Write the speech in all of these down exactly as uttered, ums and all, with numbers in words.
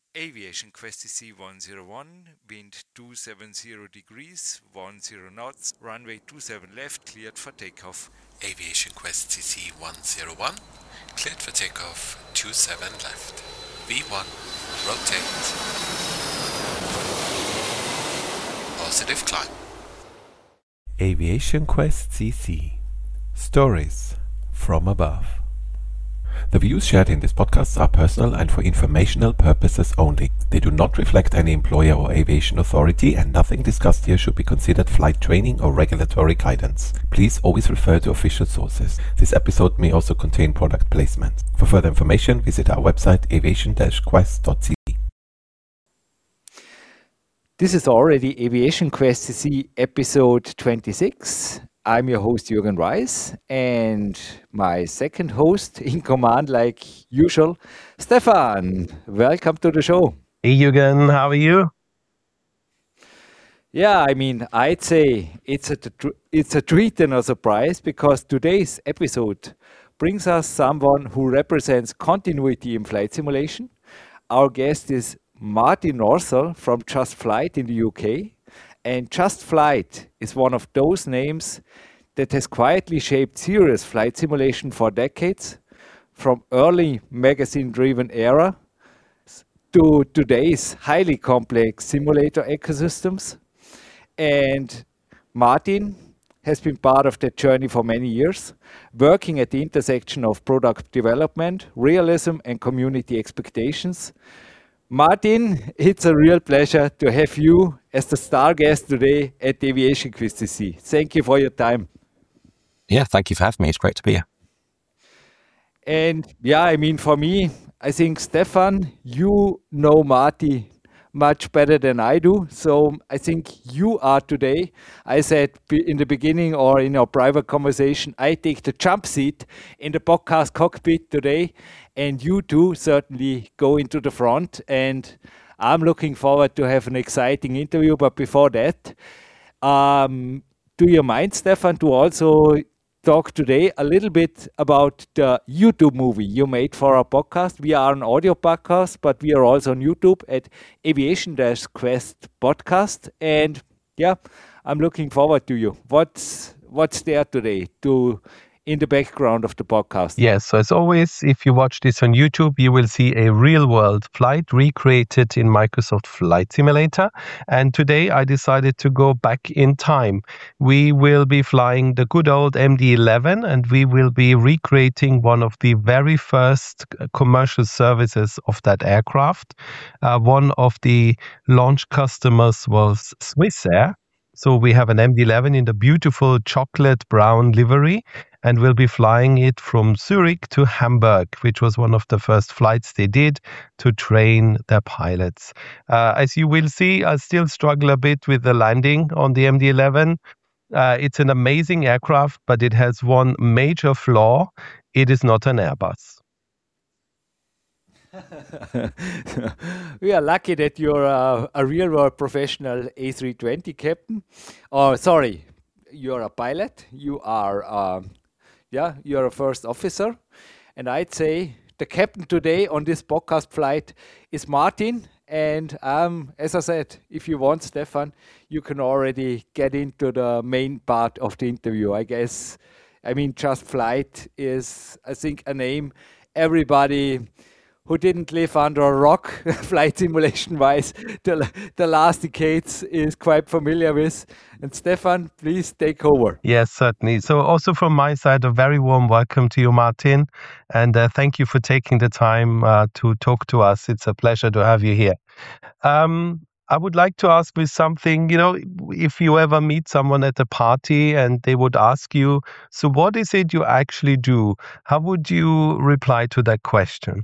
Aviation Quest C C one zero one, wind two seven zero degrees, one zero knots, runway two seven left, cleared for takeoff. Aviation Quest C C one zero one, cleared for takeoff, two seven left. V one, rotate. Positive climb. Aviation Quest C C. Stories from above. The views shared in this podcast are personal and for informational purposes only. They do not reflect any employer or aviation authority, and nothing discussed here should be considered flight training or regulatory guidance. Please always refer to official sources. This episode may also contain product placement. For further information, visit our website aviation dash quest dot c c. This is already Aviation Quest C C episode twenty-six. I'm your host Jürgen Reis, and my second host in command, like usual, Stefan. Welcome to the show. Hey Jürgen, how are you? Yeah, I mean, I'd say it's a it's a treat and a surprise, because today's episode brings us someone who represents continuity in flight simulation. Our guest is Martin Norsel from Just Flight in the U K. And Just Flight is one of those names that has quietly shaped serious flight simulation for decades, from early magazine-driven era to today's highly complex simulator ecosystems. And Martin has been part of that journey for many years, working at the intersection of product development, realism, and community expectations. Martin, it's a real pleasure to have you as the star guest today at the Aviation Quest C C. Thank you for your time. Yeah, thank you for having me. It's great to be here. And yeah, I mean, for me, I think, Stefan, you know Marty much better than I do. So I think you are today. I said in the beginning, or in our private conversation, I take the jump seat in the podcast cockpit today, and you two certainly go into the front. And I'm looking forward to have an exciting interview. But before that, um, do you mind, Stefan, to also talk today a little bit about the YouTube movie you made for our podcast? We are an audio podcast, but we are also on YouTube at Aviation Quest Podcast. And yeah, I'm looking forward to you. What's what's there today to in the background of the podcast? Yes, so as always, if you watch this on YouTube, you will see a real-world flight recreated in Microsoft Flight Simulator. And today I decided to go back in time. We will be flying the good old M D eleven, and we will be recreating one of the very first commercial services of that aircraft. Uh, one of the launch customers was Swissair. So we have an M D eleven in the beautiful chocolate brown livery, and we'll be flying it from Zurich to Hamburg, which was one of the first flights they did to train their pilots. Uh, as you will see, I still struggle a bit with the landing on the M D eleven. Uh, it's an amazing aircraft, but it has one major flaw. It is not an Airbus. We are lucky that you're a, a real-world professional A three twenty captain. Or sorry, you're a pilot. You are, um, yeah, you're a first officer. And I'd say the captain today on this podcast flight is Martin. And um, as I said, if you want, Stefan, you can already get into the main part of the interview. I guess, I mean, Just Flight is, I think, a name everybody who didn't live under a rock, flight simulation-wise, the, the last decades is quite familiar with. And Stefan, please take over. Yes, certainly. So also from my side, a very warm welcome to you, Martin. And uh, thank you for taking the time uh, to talk to us. It's a pleasure to have you here. Um, I would like to ask you something, you know, if you ever meet someone at a party and they would ask you, so what is it you actually do? How would you reply to that question?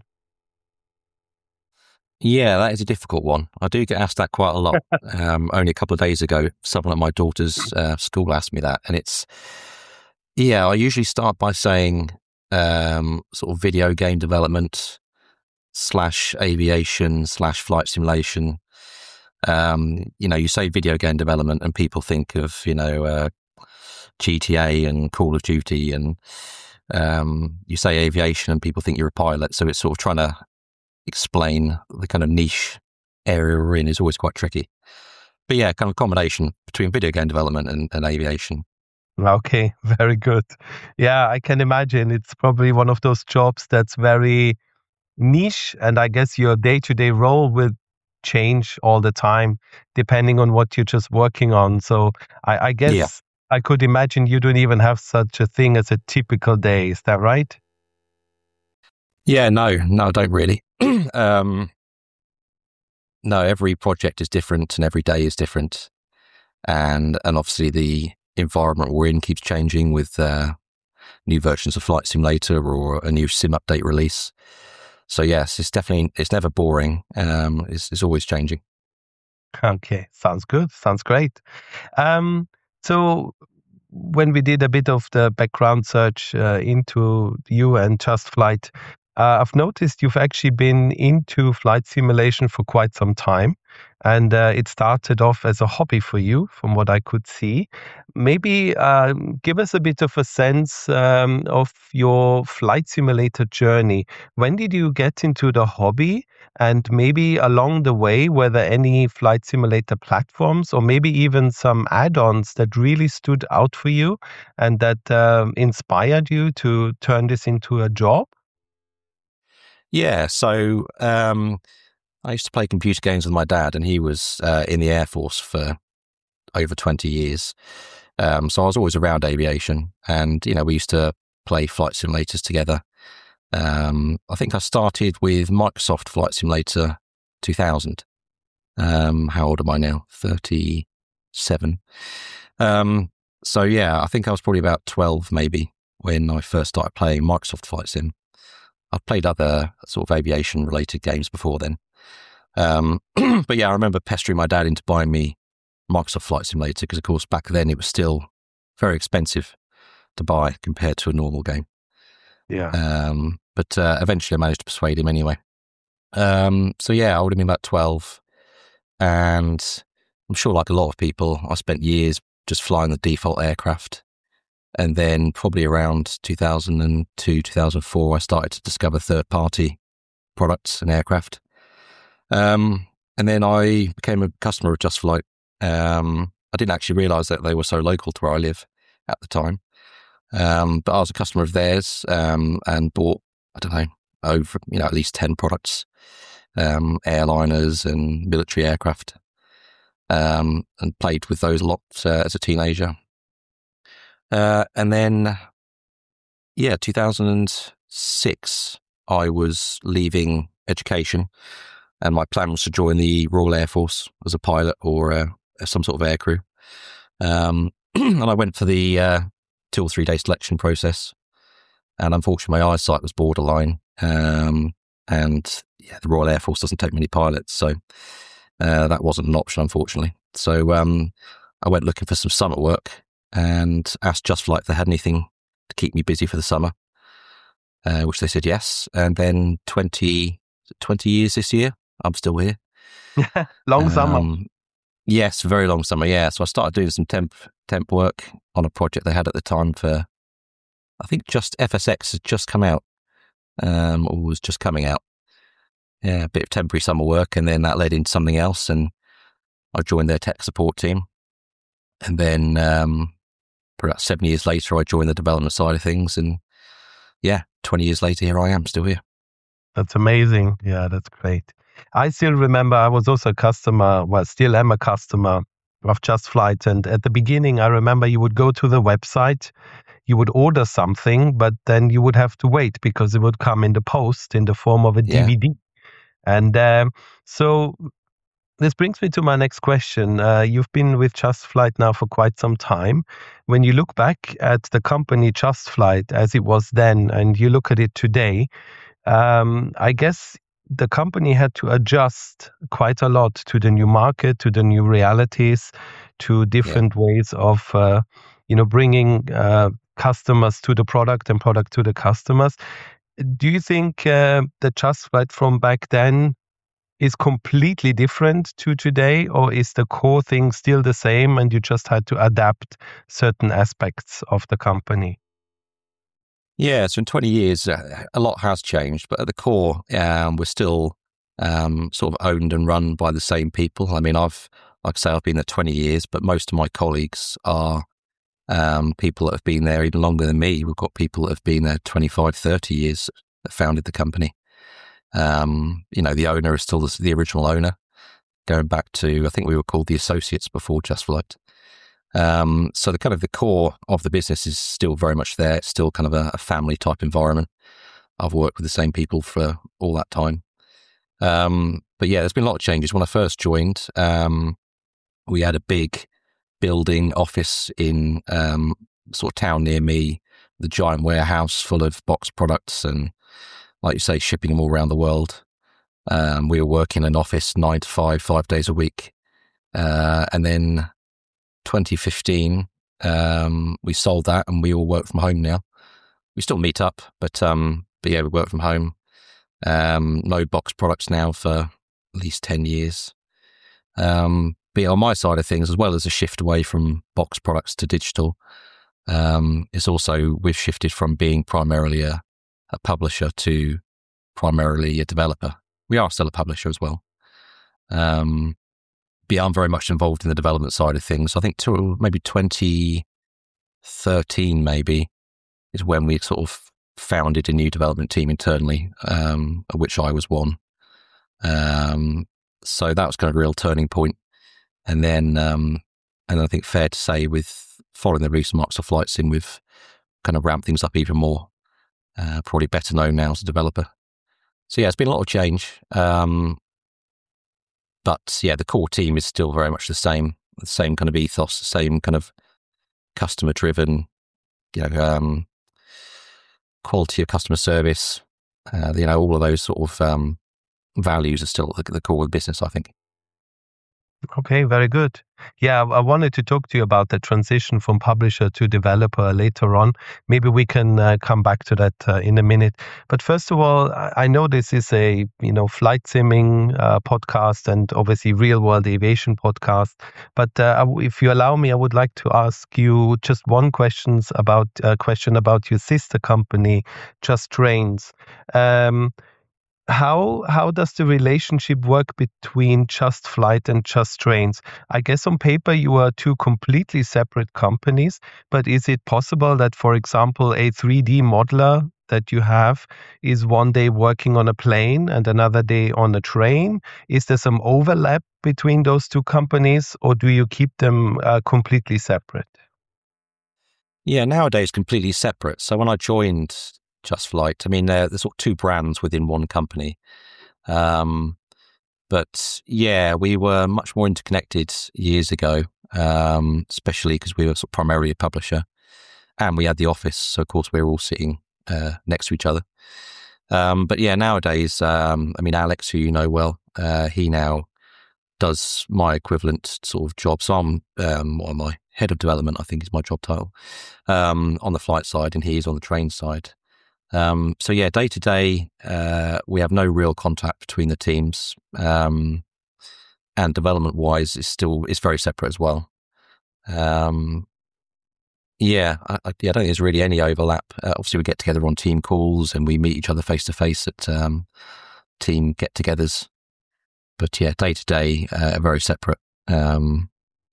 Yeah, that is a difficult one. I do get asked that quite a lot. um, only a couple of days ago, someone at my daughter's uh, school asked me that. And it's, yeah, I usually start by saying um, sort of video game development slash aviation slash flight simulation. Um, you know, you say video game development and people think of, you know, uh, G T A and Call of Duty, and um, you say aviation and people think you're a pilot. So it's sort of trying to explain the kind of niche area we're in is always quite tricky. But yeah, kind of combination between video game development and, and aviation. Okay, very good. Yeah, I can imagine it's probably one of those jobs that's very niche, and I guess your day-to-day role will change all the time depending on what you're just working on. So I, I guess Yeah. I could imagine you don't even have such a thing as a typical day. Is that right? Yeah, no, no, I don't really. um, no, every project is different and every day is different. And and obviously the environment we're in keeps changing with uh, new versions of Flight Simulator or a new sim update release. So yes, it's definitely, it's never boring. Um, it's, it's always changing. Okay, sounds good. Sounds great. Um, so when we did a bit of the background search uh, into you and Just Flight, uh, I've noticed you've actually been into flight simulation for quite some time. And uh, it started off as a hobby for you, from what I could see. Maybe uh, give us a bit of a sense um, of your flight simulator journey. When did you get into the hobby? And maybe along the way, were there any flight simulator platforms or maybe even some add-ons that really stood out for you and that um, inspired you to turn this into a job? Yeah, so um, I used to play computer games with my dad, and he was uh, in the Air Force for over twenty years. Um, so I was always around aviation, and, you know, we used to play flight simulators together. Um, I think I started with Microsoft Flight Simulator two thousand. Um, how old am I now? thirty-seven. Um, so yeah, I think I was probably about twelve maybe when I first started playing Microsoft Flight Sim. I've played other sort of aviation related games before then. Um, but yeah, I remember pestering my dad into buying me Microsoft Flight Simulator because, of course, back then it was still very expensive to buy compared to a normal game. Yeah. Um, but uh, eventually I managed to persuade him anyway. Um, so yeah, I would have been about twelve. And I'm sure, like a lot of people, I spent years just flying the default aircraft. And then probably around two thousand two, two thousand four, I started to discover third-party products and aircraft. Um, and then I became a customer of Just Flight. Um, I didn't actually realise that they were so local to where I live at the time. Um, but I was a customer of theirs um, and bought, I don't know, over, you know, at least ten products, um, airliners and military aircraft, um, and played with those a lot uh, as a teenager. Uh, and then, yeah, two thousand six, I was leaving education, and my plan was to join the Royal Air Force as a pilot or uh, some sort of aircrew. Um, and I went for the uh, two or three day selection process, and unfortunately, my eyesight was borderline. Um, and yeah, the Royal Air Force doesn't take many pilots, so uh, that wasn't an option, unfortunately. So um, I went looking for some summer work and asked Just Flight if they had anything to keep me busy for the summer, uh, which they said yes. And then twenty, twenty years this year, I'm still here. Long um, summer. Yes, very long summer, yeah. So I started doing some temp temp work on a project they had at the time for, I think just F S X had just come out, um, or was just coming out. Yeah, a bit of temporary summer work, and then that led into something else, and I joined their tech support team. And then um, about seven years later, I joined the development side of things, and yeah, twenty years later, here I am, still here. That's amazing. Yeah, that's great. I still remember I was also a customer, well, still am a customer of Just Flight. And at the beginning, I remember you would go to the website, you would order something, but then you would have to wait because it would come in the post in the form of a Yeah. D V D. And um, so this brings me to my next question. Uh, you've been with Just Flight now for quite some time. When you look back at the company Just Flight as it was then, and you look at it today, um, I guess the company had to adjust quite a lot to the new market, to the new realities, to different ways of, uh, you know, bringing uh, customers to the product and product to the customers. Do you think uh, the Just Flight from back then is completely different to today, or is the core thing still the same and you just had to adapt certain aspects of the company? Yeah, so in twenty years, uh, a lot has changed, but at the core, um, we're still um, sort of owned and run by the same people. I mean, I've, like I say, I've been there twenty years, but most of my colleagues are um, people that have been there even longer than me. We've got people that have been there twenty-five, thirty years that founded the company. Um, you know, the owner is still the, the original owner, going back to, I think we were called the associates before Just Flight. Um, so the kind of the core of the business is still very much there. It's still kind of a, a family type environment. I've worked with the same people for all that time. Um, but yeah, there's been a lot of changes. When I first joined, um, we had a big building office in um, sort of town near me, the giant warehouse full of box products and, like you say, shipping them all around the world. Um, we were working in an office nine to five, five days a week. Uh, and then twenty fifteen, um, we sold that and we all work from home now. We still meet up, but, um, but yeah, we work from home. Um, no box products now for at least ten years. Um, but yeah, on my side of things, as well as a shift away from box products to digital, um, it's also, we've shifted from being primarily a, a publisher to primarily a developer. We are still a publisher as well. Um, but yeah, I'm very much involved in the development side of things. I think to maybe twenty thirteen maybe is when we sort of founded a new development team internally, um, of which I was one. Um, so that was kind of a real turning point. And then, um, and I think fair to say, with following the recent Microsoft Flight Sim, we've kind of ramped things up even more. Uh, probably better known now as a developer. So yeah, it's been a lot of change. Um, but yeah, the core team is still very much the same, the same kind of ethos, the same kind of customer driven, you know, um, quality of customer service, uh, you know, all of those sort of um, values are still the, the core of the business, I think. Okay, very good. Yeah, I wanted to talk to you about the transition from publisher to developer later on. Maybe we can uh, come back to that uh, in a minute. But first of all, I know this is a you know flight simming uh, podcast and obviously real world aviation podcast. But uh, if you allow me, I would like to ask you just one questions about uh, question about your sister company, Just Trains. Um, How how does the relationship work between Just Flight and Just Trains? I guess on paper you are two completely separate companies, but is it possible that, for example, a three D modeler that you have is one day working on a plane and another day on a train? Is there some overlap between those two companies, or do you keep them uh, completely separate? Yeah, nowadays completely separate. So when I joined Just Flight, I mean, they're, they're sort of two brands within one company. Um, but yeah, we were much more interconnected years ago, um, especially because we were sort of primarily a publisher and we had the office. So of course we were all sitting uh, next to each other. Um, but yeah, nowadays, um, I mean, Alex, who you know well, uh, he now does my equivalent sort of job. So I'm, um, what am I? Head of development, I think is my job title, um, on the flight side, and he's on the train side. Um, so yeah, day to day, uh, we have no real contact between the teams, um, and development wise, it's still it's very separate as well. Um, yeah, I, I, yeah, I don't think there's really any overlap. Uh, obviously, we get together on team calls and we meet each other face to face at um, team get-togethers. But yeah, day to day, uh, very separate. Um,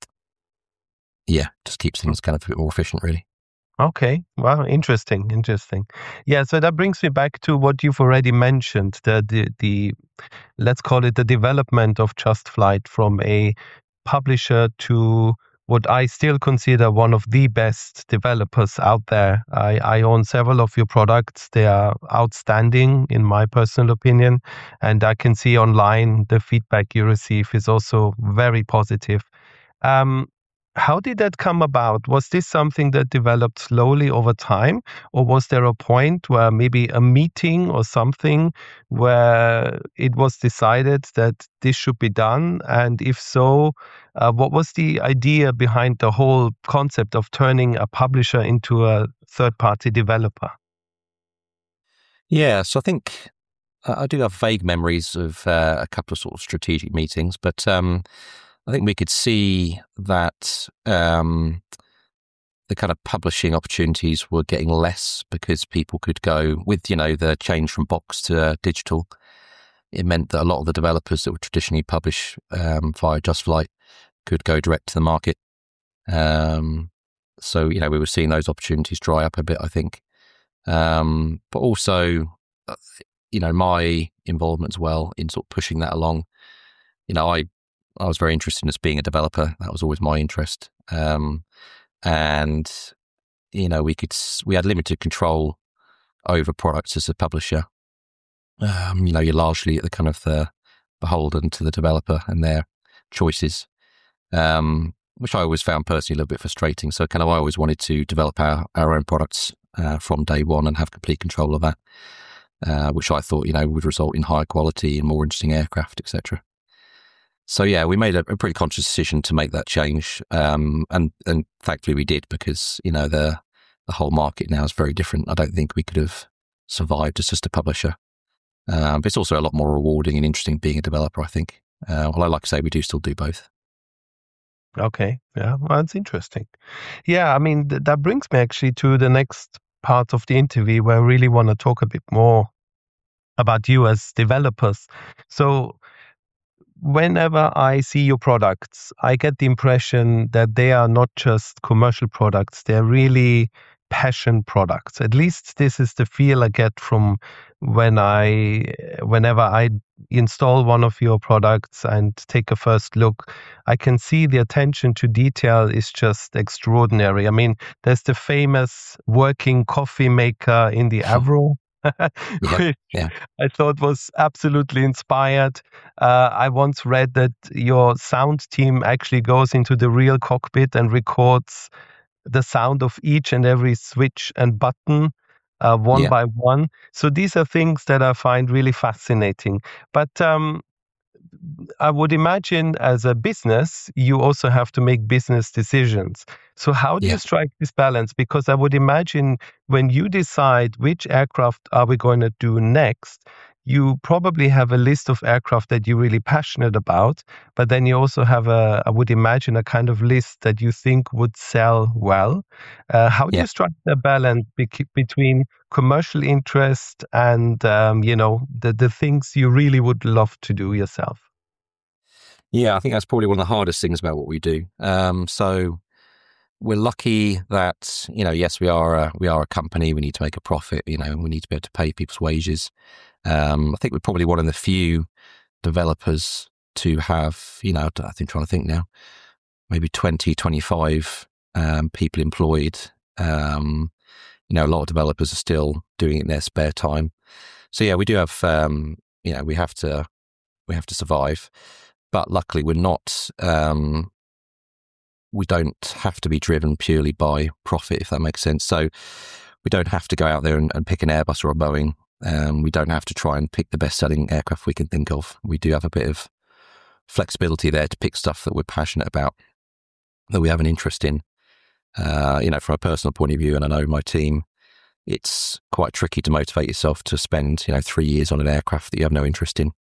yeah, just keeps things kind of a bit more efficient, really. Okay. Wow. Interesting. Interesting. Yeah. So that brings me back to what you've already mentioned, the, the, the let's call it the development of Just Flight from a publisher to what I still consider one of the best developers out there. I, I own several of your products. They are outstanding in my personal opinion. And I can see online the feedback you receive is also very positive. Um, How did that come about? Was this something that developed slowly over time? Or was there a point where maybe a meeting or something where it was decided that this should be done? And if so, uh, what was the idea behind the whole concept of turning a publisher into a third-party developer? Yeah, so I think uh, I do have vague memories of uh, a couple of sort of strategic meetings, but um, I think we could see that um, the kind of publishing opportunities were getting less because people could go with, you know, the change from box to uh, digital. it meant that a lot of the developers that would traditionally publish um, via Just Flight could go direct to the market. Um, so, you know, we were seeing those opportunities dry up a bit, I think. Um, but also, you know, my involvement as well in sort of pushing that along. You know, I, I was very interested in just being a developer. That was always my interest. Um, and, you know, we could, we had limited control over products as a publisher. Um, you know, you're largely at the kind of the beholden to the developer and their choices, um, which I always found personally a little bit frustrating. So kind of I always wanted to develop our, our own products uh, from day one and have complete control of that, uh, which I thought, you know, would result in higher quality and more interesting aircraft, et cetera. So yeah, we made a, a pretty conscious decision to make that change, um, and and thankfully we did, because you know the the whole market now is very different. I don't think we could have survived as just a publisher. Um, but it's also a lot more rewarding and interesting being a developer, I think. Uh, well, I like to say we do still do both. Okay, yeah, well, that's interesting. Yeah, I mean, th- that brings me actually to the next part of the interview where I really want to talk a bit more about you as developers. So whenever I see your products, I get the impression that they are not just commercial products, they're really passion products. At least this is the feel I get from when I, whenever I install one of your products and take a first look, I can see the attention to detail is just extraordinary. I mean, there's the famous working coffee maker in the Avro, yeah, which yeah. I thought was absolutely inspired. Uh, I once read that your sound team actually goes into the real cockpit and records the sound of each and every switch and button uh, one Yeah. by one. So these are things that I find really fascinating. But um, I would imagine as a business, you also have to make business decisions. So how do Yeah. you strike this balance? Because I would imagine when you decide which aircraft are we going to do next, you probably have a list of aircraft that you're really passionate about, but then you also have a, I would imagine, a kind of list that you think would sell well. Uh, how do Yeah. you strike the balance bec- between commercial interest and, um, you know, the, the things you really would love to do yourself? Yeah, I think that's probably one of the hardest things about what we do. Um, so we're lucky that, you know, yes, we are a, we are a company. We need to make a profit. You know, we need to be able to pay people's wages. Um, I think we're probably one of the few developers to have, you know, I think trying to think now, maybe twenty, twenty-five um, people employed. Um, you know, a lot of developers are still doing it in their spare time. So yeah, we do have, um, you know, we have to we have to survive. But luckily, we're not. Um, we don't have to be driven purely by profit, if that makes sense. So we don't have to go out there and, and pick an Airbus or a Boeing. Um, we don't have to try and pick the best-selling aircraft we can think of. We do have a bit of flexibility there to pick stuff that we're passionate about, that we have an interest in. Uh, you know, from a personal point of view, and I know my team, it's quite tricky to motivate yourself to spend, you know, three years on an aircraft that you have no interest in.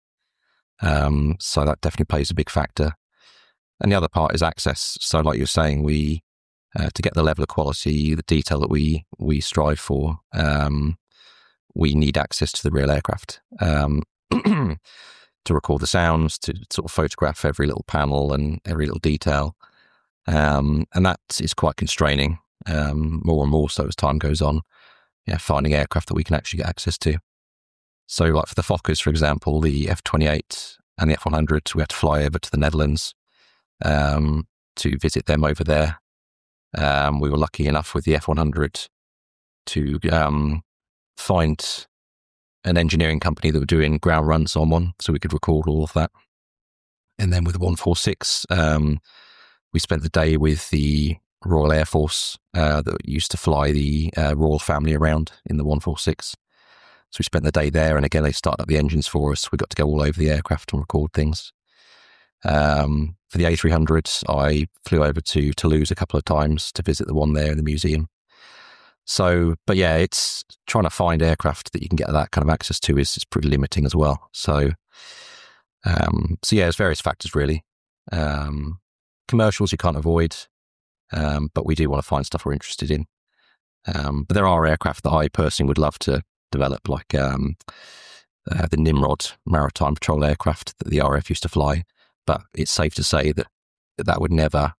Um, so that definitely plays a big factor. And the other part is access. So like you're saying, we, uh, to get the level of quality, the detail that we, we strive for, um, we need access to the real aircraft, um, to record the sounds, to sort of photograph every little panel and every little detail. Um, and that is quite constraining, um, more and more so as time goes on, yeah, finding aircraft that we can actually get access to. So like for the Fokkers, for example, the F twenty-eight and the F one hundred, we had to fly over to the Netherlands um, to visit them over there. Um, we were lucky enough with the F one hundred to um, find an engineering company that were doing ground runs on one, so we could record all of that. And then with the one forty-six, um, we spent the day with the Royal Air Force uh, that used to fly the uh, royal family around in the one forty-six. So we spent the day there, and again, they started up the engines for us. We got to go all over the aircraft and record things. Um, for the A three hundred, I flew over to Toulouse a couple of times to visit the one there in the museum. So, but yeah, it's trying to find aircraft that you can get that kind of access to is, is pretty limiting as well. So, um, so yeah, there's various factors really. Um, commercials you can't avoid, um, but we do want to find stuff we're interested in. Um, but there are aircraft that I personally would love to develop, like um, uh, the Nimrod maritime patrol aircraft that the R A F used to fly. But it's safe to say that that would never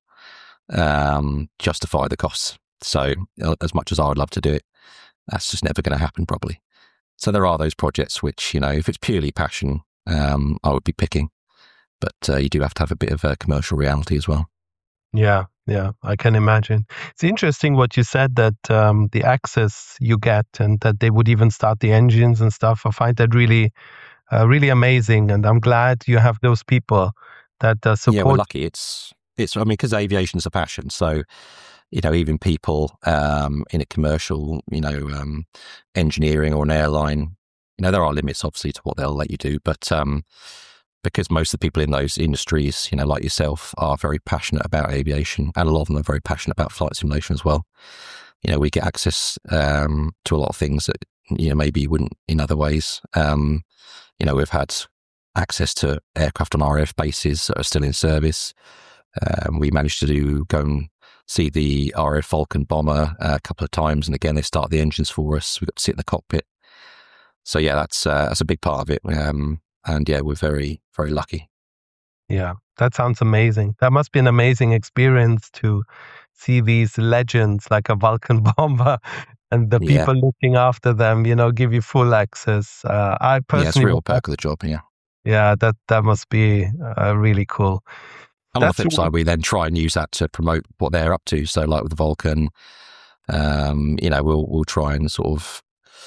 um, justify the costs. So as much as I would love to do it, that's just never going to happen probably. So there are those projects which, you know, if it's purely passion, um, I would be picking. But uh, you do have to have a bit of a commercial reality as well. Yeah, yeah, I can imagine. It's interesting what you said, that um, the access you get and that they would even start the engines and stuff. I find that really, uh, really amazing. And I'm glad you have those people that uh, support. Yeah, we're lucky. It's, it's. I mean, because aviation's a passion. So, you know, even people um, in a commercial, you know, um, engineering or an airline, you know, there are limits obviously to what they'll let you do. But um, because most of the people in those industries, you know, like yourself, are very passionate about aviation, and a lot of them are very passionate about flight simulation as well. You know, we get access um, to a lot of things that, you know, maybe you wouldn't in other ways. Um, you know, we've had access to aircraft on R A F bases that are still in service. Um, we managed to do go and see the R A F Falcon bomber uh, a couple of times, and again they start the engines for us. We got to sit in the cockpit. So yeah, that's uh, that's a big part of it. Um, and yeah, we're very very lucky. Yeah, that sounds amazing. That must be an amazing experience to see these legends like a Vulcan bomber and the people Yeah. looking after them, you know, give you full access. Uh, I personally, Yeah, it's a real perk of the job. Yeah. yeah, that that must be uh, really cool. And on the That's flip really- side, we then try and use that to promote what they're up to. So, like with the Vulcan, um, you know, we'll we'll try and sort of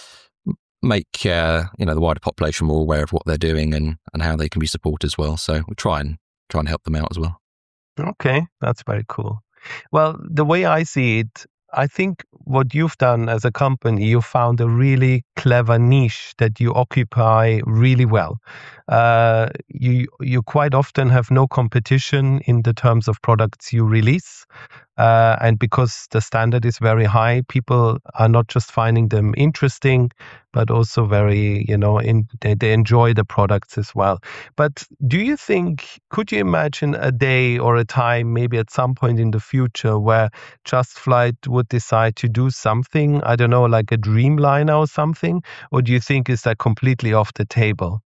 make uh, you know the wider population more aware of what they're doing and and how they can be supported as well. So we try and try and help them out as well. Okay, that's very cool. Well, the way I see it, I think what you've done as a company, you found a really clever niche that you occupy really well. Uh, you you quite often have no competition in the terms of products you release. Uh, and because the standard is very high, people are not just finding them interesting, but also very, you know, in, they, they enjoy the products as well. But do you think, could you imagine a day or a time, maybe at some point in the future, where Just Flight would decide to do something, I don't know, like a Dreamliner or something? Or do you think is that completely off the table?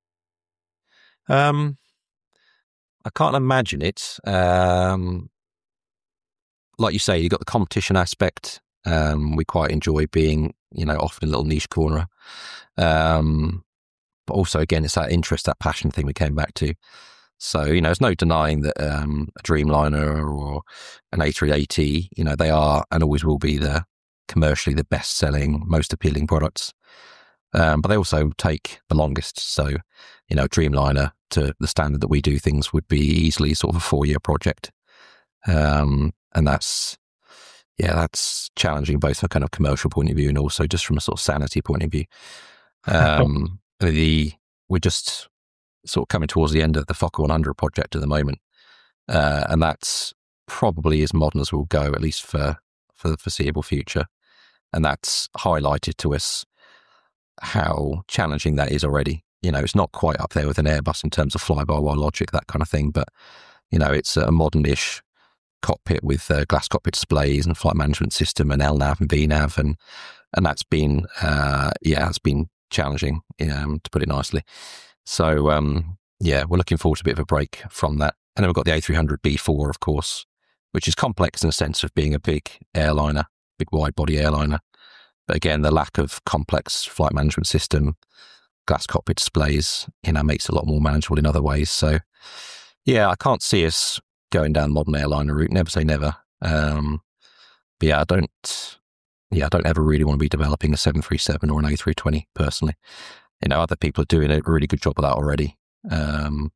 Um, I can't imagine it. Um, like you say, you've got the competition aspect. Um, we quite enjoy being, you know, often a little niche corner. Um, but also, again, it's that interest, that passion thing we came back to. So, you know, there's no denying that um, a Dreamliner or an A three eighty, you know, they are and always will be the commercially the best selling, most appealing products. Um, but they also take the longest. So, you know, Dreamliner to the standard that we do things would be easily sort of a four year project. Um, and that's, yeah, that's challenging both from a kind of commercial point of view and also just from a sort of sanity point of view. Um, the, we're just sort of coming towards the end of the Fokker one hundred project at the moment. Uh, and that's probably as modern as we'll go, at least for, for the foreseeable future. And that's highlighted to us how challenging that is already. You know, it's not quite up there with an Airbus in terms of fly-by-wire logic, that kind of thing, but, you know, it's a modern-ish cockpit with uh, glass cockpit displays and flight management system and L NAV and V NAV, and and that's been, uh, yeah, it's been challenging, um, to put it nicely. So, um, yeah, we're looking forward to a bit of a break from that. And then we've got the A three hundred B four, of course, which is complex in the sense of being a big airliner, big wide-body airliner. But again, the lack of complex flight management system, glass cockpit displays, you know, makes it a lot more manageable in other ways. So, yeah, I can't see us going down the modern airliner route. Never say never. Um, but yeah, I don't. Yeah, I don't ever really want to be developing a seven thirty-seven or an A three twenty personally. You know, other people are doing a really good job of that already. Um,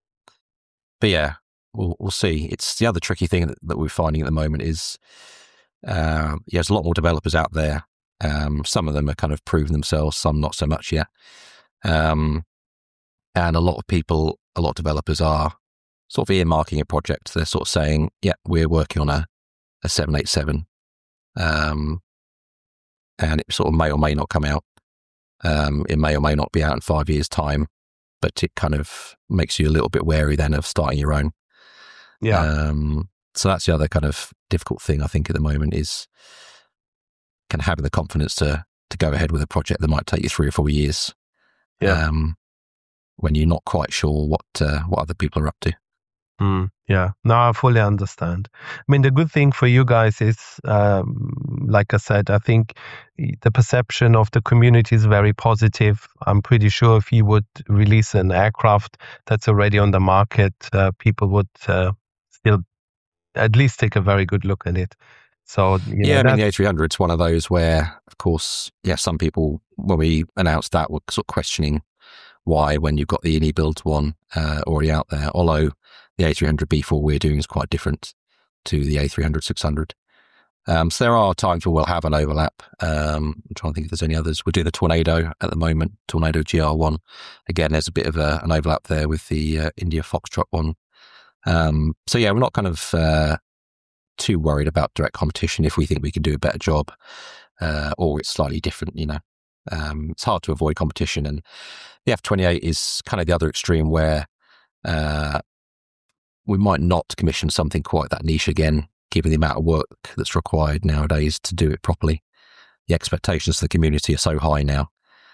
but yeah, we'll we'll see. It's the other tricky thing that, that we're finding at the moment is, uh, yeah, there's a lot more developers out there. Um, some of them are kind of proven themselves, some not so much yet. Um, and a lot of people, a lot of developers are sort of earmarking a project. They're sort of saying, yeah, we're working on a, a seven eighty-seven. Um, and it sort of may or may not come out. Um, it may or may not be out in five years' time, but it kind of makes you a little bit wary then of starting your own. Yeah. Um, so that's the other kind of difficult thing I think at the moment is kind of having the confidence to to go ahead with a project that might take you three or four years. Yeah. Um, when you're not quite sure what uh, what other people are up to. Mm, yeah, no, I fully understand. I mean, the good thing for you guys is, um, like I said, I think the perception of the community is very positive. I'm pretty sure if you would release an aircraft that's already on the market, uh, people would uh, still at least take a very good look at it. So you know, yeah, I mean, the A three hundred is one of those where, of course, yeah, some people, when we announced that, were sort of questioning why, when you've got the INI build one uh, already out there, although the A three hundred B four we're doing is quite different to the A three hundred six hundred. Um, so there are times where we'll have an overlap. Um, I'm trying to think if there's any others. We're doing the Tornado at the moment, Tornado G R one. Again, there's a bit of a, an overlap there with the uh, India Foxtrot one. Um, so yeah, we're not kind of uh, too worried about direct competition if we think we can do a better job uh, or it's slightly different, you know. Um, it's hard to avoid competition, and the F twenty-eight is kind of the other extreme where uh, we might not commission something quite that niche again, given the amount of work that's required nowadays to do it properly. The expectations of the community are so high now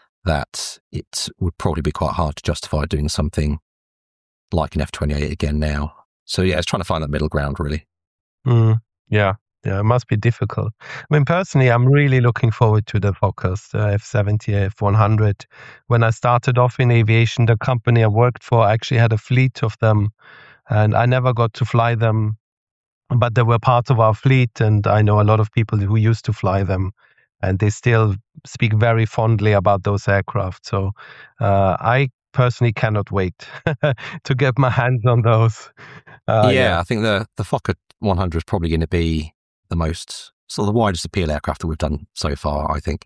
that it would probably be quite hard to justify doing something like an F twenty-eight again now. So yeah, it's trying to find that middle ground, really. Mm, yeah. Yeah, it must be difficult. I mean, personally, I'm really looking forward to the Fokkers, uh, F seventy, F one hundred. When I started off in aviation, the company I worked for actually had a fleet of them, and I never got to fly them, but they were part of our fleet, and I know a lot of people who used to fly them, and they still speak very fondly about those aircraft. So uh, I personally cannot wait to get my hands on those. Uh, yeah, yeah, I think the, the Fokker one hundred is probably going to be the most, sort of the widest appeal aircraft that we've done so far, I think.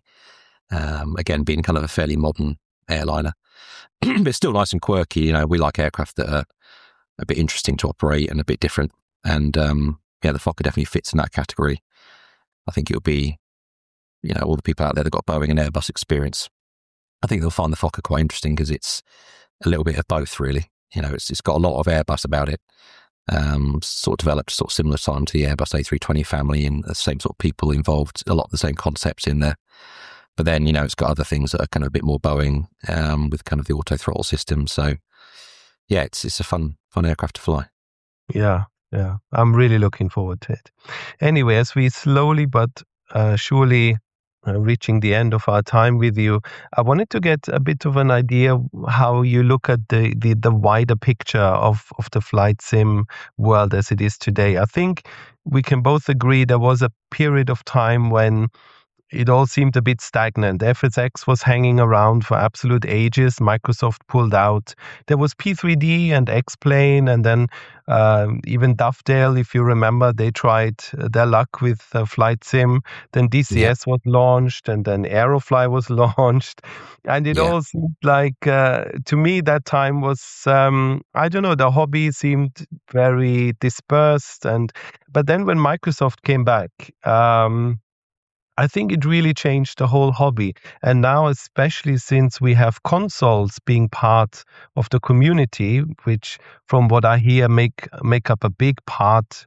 Um, again, being kind of a fairly modern airliner. But it's still nice and quirky. You know, we like aircraft that are a bit interesting to operate and a bit different. And um, yeah, the Fokker definitely fits in that category. I think it'll be, you know, all the people out there that got Boeing and Airbus experience, I think they'll find the Fokker quite interesting because it's a little bit of both, really. You know, it's it's got a lot of Airbus about it. Um, sort of developed sort of similar time to the Airbus A three twenty family, and the same sort of people involved, a lot of the same concepts in there. But then, you know, it's got other things that are kind of a bit more Boeing, um, with kind of the auto throttle system. So yeah, it's it's a fun fun aircraft to fly. yeah, yeah. I'm really looking forward to it. Anyway, as we slowly but uh, surely uh, reaching the end of our time with you, I wanted to get a bit of an idea how you look at the, the, the wider picture of, of the flight sim world as it is today. I think we can both agree there was a period of time when it all seemed a bit stagnant. F S X was hanging around for absolute ages. Microsoft pulled out. There was P three D and X-Plane, and then uh, even Dovetail, if you remember, they tried their luck with uh, Flight Sim. Then D C S yeah. was launched, and then Aerofly was launched. And it yeah. all seemed like, uh, to me, that time was, um, I don't know, the hobby seemed very dispersed. And But then when Microsoft came back, um, I think it really changed the whole hobby. And now, especially since we have consoles being part of the community, which from what I hear make make up a big part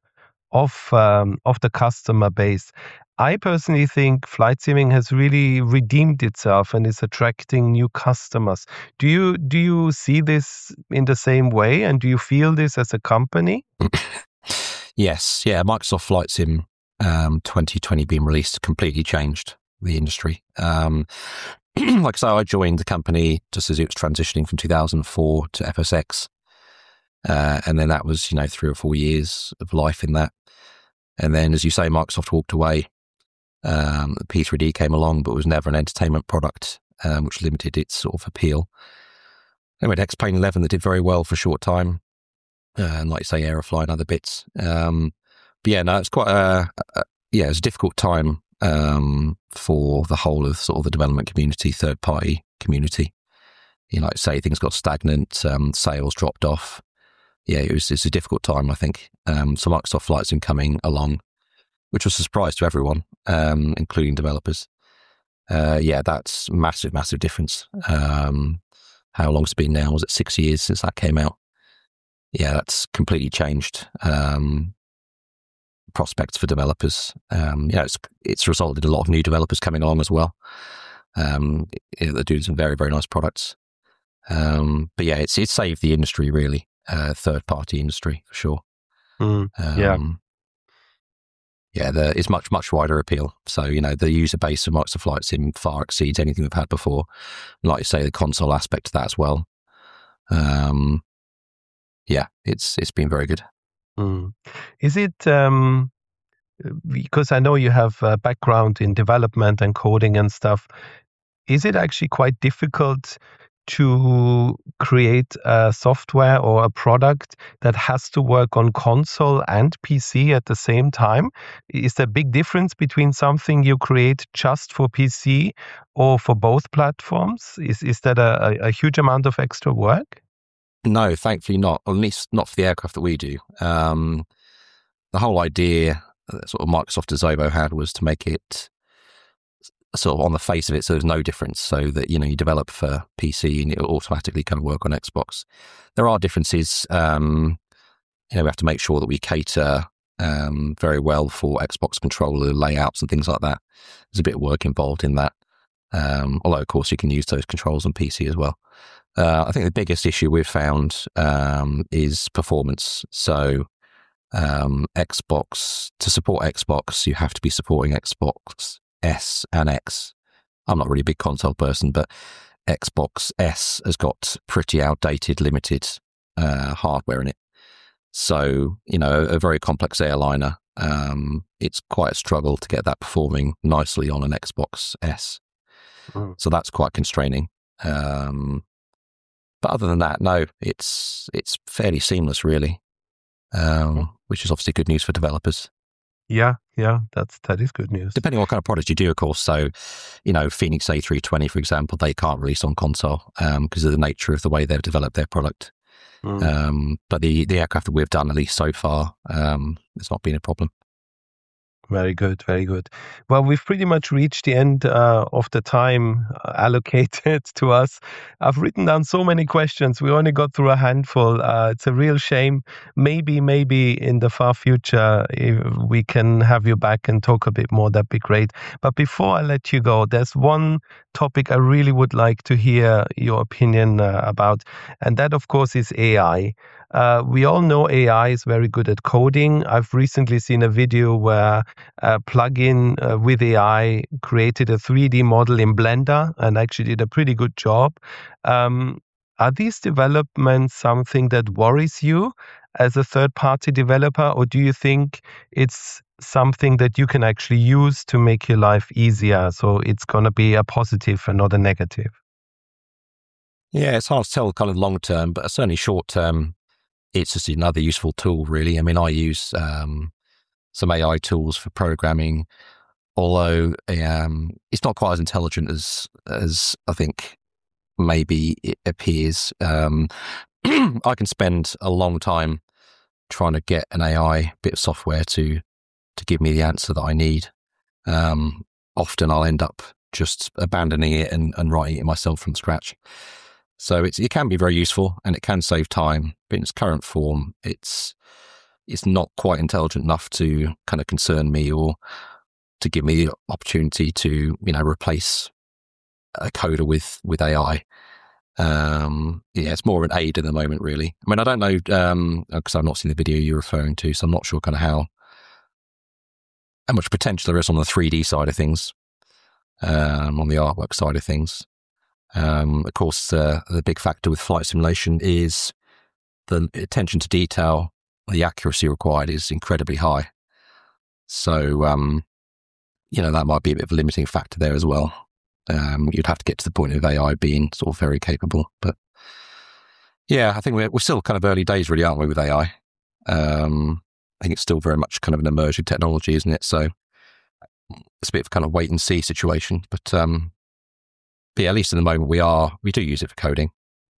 of um, of the customer base, I personally think flight simming has really redeemed itself and is attracting new customers. Do you do you see this in the same way, and do you feel this as a company? Yes, yeah. Microsoft Flight Sim Um, twenty twenty being released completely changed the industry. Um, like I say, I joined the company just as it was transitioning from two thousand four to F S X. Uh, and then that was, you know, three or four years of life in that. And then, as you say, Microsoft walked away. Um, the P three D came along, but was never an entertainment product, um, which limited its sort of appeal. Then we had X-Plane eleven that did very well for a short time. Uh, and like you say, Aerofly and other bits. Um, But yeah, no, it's quite a, a yeah, it's a difficult time um, for the whole of sort of the development community, third party community. You know, like say things got stagnant, um, sales dropped off. Yeah, it was it's a difficult time, I think. Um, so Microsoft Flight Sim coming along, which was a surprise to everyone, um, including developers. Uh, yeah, that's massive, massive difference. Um, how long's it been now? Was it six years since that came out? Yeah, that's completely changed. Um, prospects for developers. Um, yeah, it's it's resulted in a lot of new developers coming along as well. Um, they're doing some very, very nice products. Um, but yeah, it's it's saved the industry really, uh, third party industry for sure. Mm, Um, yeah. Yeah, the, it's much, much wider appeal. So, you know, the user base of Microsoft Flight Sim far exceeds anything we've had before. And like you say, the console aspect of that as well. Um, yeah, it's it's been very good. Mm. Is it, um, because I know you have a background in development and coding and stuff, is it actually quite difficult to create a software or a product that has to work on console and P C at the same time? Is there a big difference between something you create just for P C or for both platforms? Is is that a, a huge amount of extra work? No, thankfully not, or at least not for the aircraft that we do. Um, the whole idea that sort of Microsoft Azovo had was to make it sort of on the face of it, so there's no difference, so that, you know, you develop for P C and it will automatically kind of work on Xbox. There are differences. Um, you know, we have to make sure that we cater um, very well for Xbox controller layouts and things like that. There's a bit of work involved in that. Um, although, of course, you can use those controls on P C as well. Uh, I think the biggest issue we've found um, is performance. So um, Xbox, to support Xbox, you have to be supporting Xbox S and X. I'm not really a big console person, but Xbox S has got pretty outdated, limited uh, hardware in it. So, you know, a very complex airliner, um, it's quite a struggle to get that performing nicely on an Xbox S. Mm. So that's quite constraining. Um, but other than that, no, it's it's fairly seamless, really, um, which is obviously good news for developers. Yeah, yeah, that's that is good news. Depending on what kind of product you do, of course. So, you know, Phoenix A three twenty, for example, they can't release on console um, because of the nature of the way they've developed their product. Mm. Um, but the, the aircraft that we've done, at least so far, um, it's not been a problem. Very good, very good. Well, we've pretty much reached the end uh, of the time allocated to us. I've written down so many questions. We only got through a handful. Uh, it's a real shame. Maybe, maybe in the far future, if we can have you back and talk a bit more. That'd be great. But before I let you go, there's one topic I really would like to hear your opinion uh, about. And that, of course, is A I. Uh, we all know A I is very good at coding. I've recently seen a video where a plugin uh, with A I created a three D model in Blender and actually did a pretty good job. Um, are these developments something that worries you as a third-party developer, or do you think it's something that you can actually use to make your life easier? So it's going to be a positive and not a negative. Yeah, it's hard to tell kind of long term, but certainly short term, it's just another useful tool, really. I mean, I use um, some A I tools for programming, although um, it's not quite as intelligent as as I think maybe it appears. Um, I can spend a long time trying to get an A I bit of software to to give me the answer that I need. Um, often I'll end up just abandoning it and, and writing it myself from scratch. So it's, it can be very useful and it can save time, but in its current form, it's it's not quite intelligent enough to kind of concern me or to give me the opportunity to, you know, replace a coder with, with A I. Um, yeah, it's more an aid at the moment, really. I mean, I don't know, um, because I've not seen the video you're referring to, so I'm not sure kind of how, how much potential there is on the three D side of things, um, on the artwork side of things. Um, of course, uh, the big factor with flight simulation is the attention to detail. The accuracy required is incredibly high. So, um, you know, that might be a bit of a limiting factor there as well. Um, you'd have to get to the point of A I being sort of very capable. But yeah, I think we're, we're still kind of early days, really, aren't we, with A I? Um, I think it's still very much kind of an emerging technology, isn't it? So it's a bit of a kind of wait and see situation. But, um, But yeah, at least in the moment we are, we do use it for coding.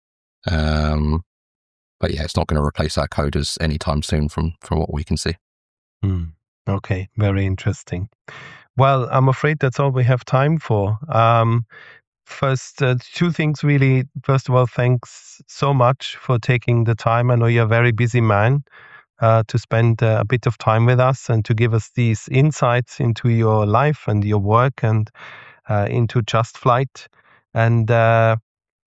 Um, but yeah, it's not going to replace our coders anytime soon from, from what we can see. Mm, okay, very interesting. Well, I'm afraid that's all we have time for. Um, first, uh, two things really. First of all, thanks so much for taking the time. I know you're a very busy man uh, to spend uh, a bit of time with us and to give us these insights into your life and your work and uh, into Just Flight. And uh,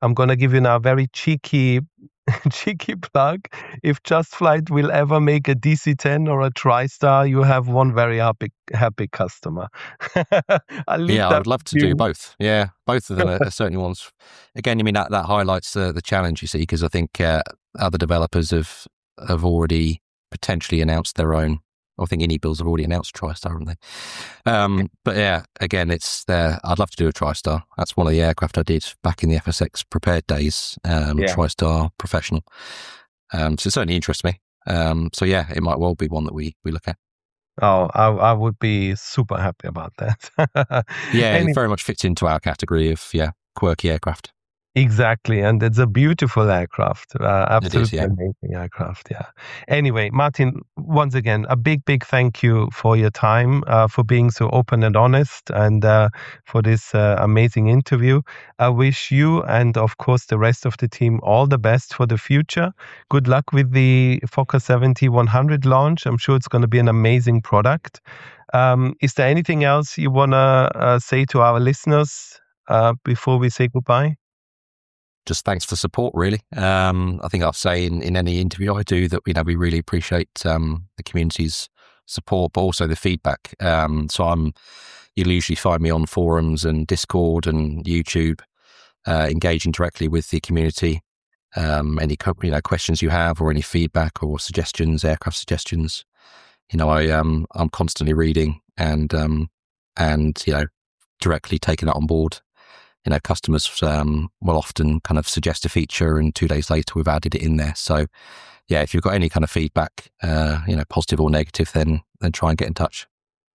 I'm going to give you now a very cheeky cheeky plug. If Just Flight will ever make a D C ten or a TriStar, you have one very happy happy customer. I'll leave yeah, that I would love to you. do both. Yeah, both of them are, are certainly ones. Again, I mean, that, that highlights the, the challenge, you see, because I think uh, other developers have have already potentially announced their own. I think AnyBuilds have already announced TriStar, haven't they? Um, but yeah, again, it's there. I'd love to do a TriStar. That's one of the aircraft I did back in the F S X prepared days. Um, Yeah. TriStar Professional. Um, so it certainly interests me. Um, so yeah, it might well be one that we we look at. Oh, I, I would be super happy about that. Yeah, Any- it very much fits into our category of yeah quirky aircraft. Exactly, and it's a beautiful aircraft. Uh, absolutely yeah. amazing aircraft. Yeah. Anyway, Martin, once again, a big, big thank you for your time, uh, for being so open and honest, and uh, for this uh, amazing interview. I wish you and, of course, the rest of the team all the best for the future. Good luck with the Fokker seventy one hundred launch. I'm sure it's going to be an amazing product. Um, is there anything else you want to uh, say to our listeners uh, before we say goodbye? Just thanks for support, really. Um, I think I'll say in, in any interview I do that, you know, we really appreciate um, the community's support, but also the feedback. Um, so I'm, you'll usually find me on forums and Discord and YouTube, uh, engaging directly with the community. Um, any co- you know questions you have, or any feedback or suggestions, aircraft suggestions, you know, I um I'm constantly reading and um and you know directly taking that on board. You know, customers um, will often kind of suggest a feature, and two days later we've added it in there. So, yeah, if you've got any kind of feedback, uh, you know, positive or negative, then then try and get in touch.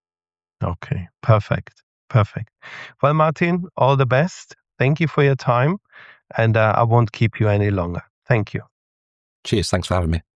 Okay, perfect, perfect. Well, Martin, all the best. Thank you for your time, and uh, I won't keep you any longer. Thank you. Cheers. Thanks for having me.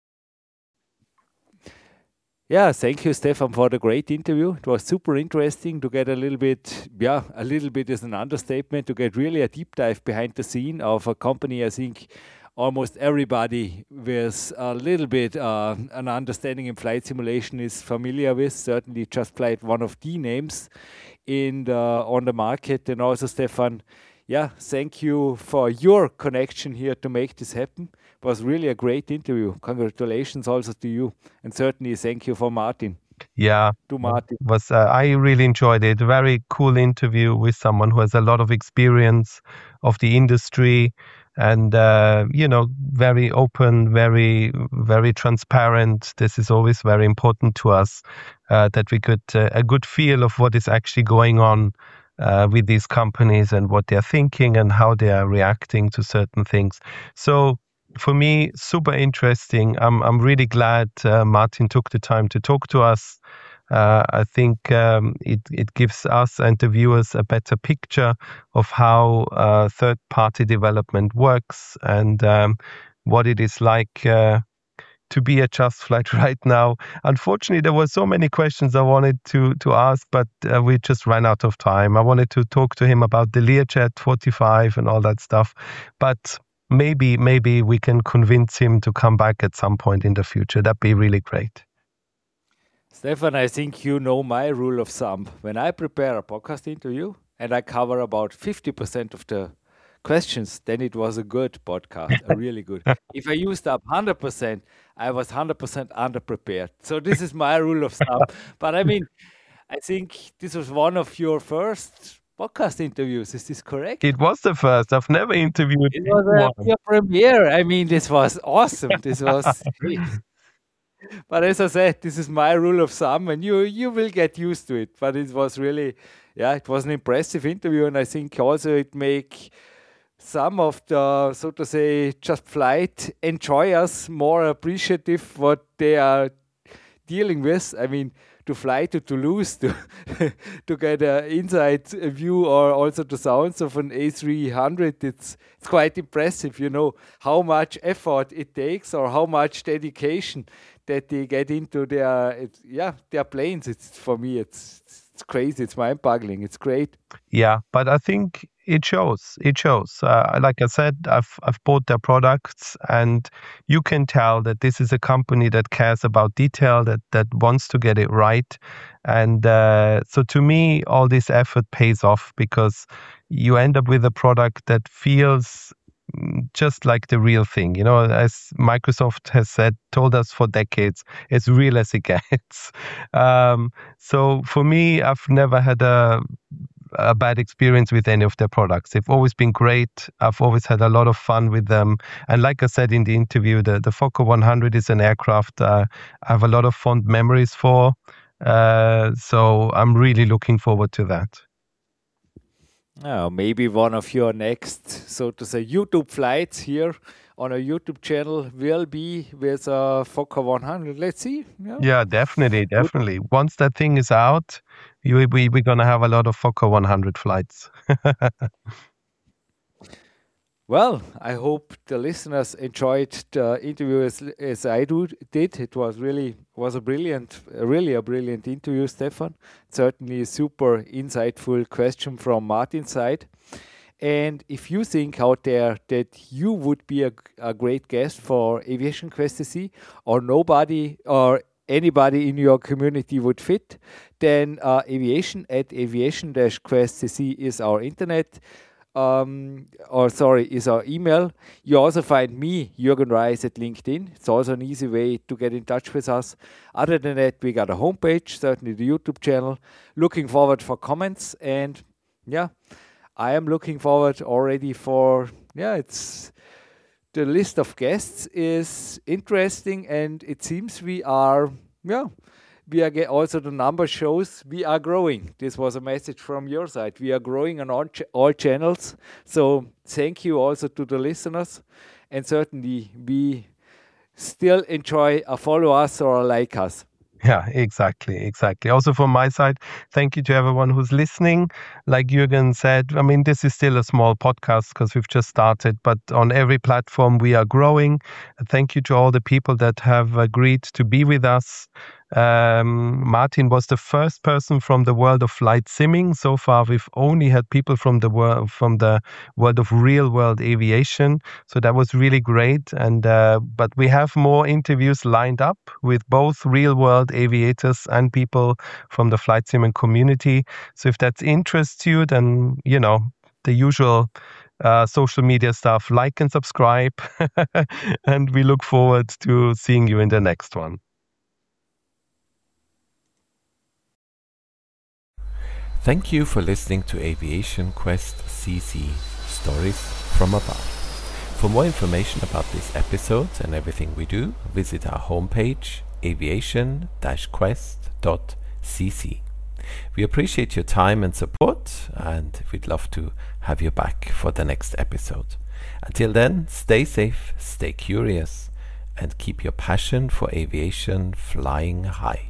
Yeah, thank you, Stefan, for the great interview. It was super interesting to get a little bit, yeah, a little bit is an understatement, to get really a deep dive behind the scene of a company I think almost everybody with a little bit uh, an understanding in flight simulation is familiar with. Certainly Just Flight, one of the names in the, on the market. And also, Stefan, yeah, thank you for your connection here to make this happen. It was really a great interview. Congratulations also to you. And certainly thank you for Martin. Yeah, To Martin. was uh, I really enjoyed it. Very cool interview with someone who has a lot of experience of the industry, and uh, you know, very open, very very transparent. This is always very important to us, uh, that we get uh, a good feel of what is actually going on uh, with these companies and what they're thinking and how they are reacting to certain things. So for me, super interesting. I'm I'm really glad uh, Martin took the time to talk to us. Uh, I think um, it it gives us and the viewers a better picture of how uh, third-party development works, and um, what it is like uh, to be at Just Flight right now. Unfortunately, there were so many questions I wanted to to ask, but uh, we just ran out of time. I wanted to talk to him about the Learjet forty-five and all that stuff, but maybe maybe we can convince him to come back at some point in the future. That'd be really great. Stefan, I think you know my rule of thumb. When I prepare a podcast interview and I cover about fifty percent of the questions, then it was a good podcast, a really good. If I used up one hundred percent, I was one hundred percent underprepared. So this is my rule of thumb. But I mean, I think this was one of your first podcast interviews. Is this correct? It was the first. I've never interviewed It was anyone. a your premiere. I mean, this was awesome. This was great. But as I said, this is my rule of thumb, and you you will get used to it. But it was really, yeah, it was an impressive interview, and I think also it make some of the, so to say, Just Flight enjoyers more appreciative what they are dealing with. I mean, to fly to Toulouse to to get an inside view, or also the sounds of an A three hundred, it's it's quite impressive, you know, how much effort it takes or how much dedication that they get into their it's, yeah their planes. It's for me, it's it's crazy, it's mind-boggling, it's great. Yeah, but I think it shows. It shows. Uh, like I said, I've I've bought their products, and you can tell that this is a company that cares about detail, that that wants to get it right. And uh, so, to me, all this effort pays off because you end up with a product that feels just like the real thing. You know, as Microsoft has said, told us for decades, as real as it gets. Um, so for me, I've never had a a bad experience with any of their products. They've always been great. I've always had a lot of fun with them. And like I said in the interview, the, the Fokker one hundred is an aircraft uh, I have a lot of fond memories for. Uh, so I'm really looking forward to that. Oh, maybe one of your next, so to say, YouTube flights here on a YouTube channel will be with a Fokker one hundred. Let's see. Yeah, yeah definitely, definitely. Once that thing is out, we, we, we're going to have a lot of Fokker one hundred flights. Well, I hope the listeners enjoyed the interview as, as I do, did. It was really was a brilliant, really a brilliant interview, Stefan. Certainly a super insightful question from Martin's side. And if you think out there that you would be a, a great guest for Aviation Quest C C, or nobody or anybody in your community would fit, then uh, aviation at aviation dash quest c c is our internet. Um, or sorry, is our email. You also find me, Jürgen Reis, at LinkedIn. It's also an easy way to get in touch with us. Other than that, we got a homepage, certainly the YouTube channel. Looking forward for comments, and yeah, I am looking forward already for, yeah, it's the list of guests is interesting, and it seems we are, yeah, we are also the number shows we are growing. This was a message from your side. We are growing on all, ch all channels. So thank you also to the listeners. And certainly we still enjoy a follow us or a like us. Yeah, exactly, exactly. Also from my side, thank you to everyone who's listening. Like Jürgen said, I mean, this is still a small podcast because we've just started, but on every platform we are growing. Thank you to all the people that have agreed to be with us. Um, Martin was the first person from the world of flight simming. So far, we've only had people from the world from the world of real world aviation. So that was really great. And uh, but we have more interviews lined up with both real world aviators and people from the flight simming community. So if that interests you, then you know the usual uh, social media stuff. Like and subscribe, and we look forward to seeing you in the next one. Thank you for listening to Aviation Quest C C, Stories from Above. For more information about this episode and everything we do, visit our homepage aviation dash quest dot c c. We appreciate your time and support, and we'd love to have you back for the next episode. Until then, stay safe, stay curious, and keep your passion for aviation flying high.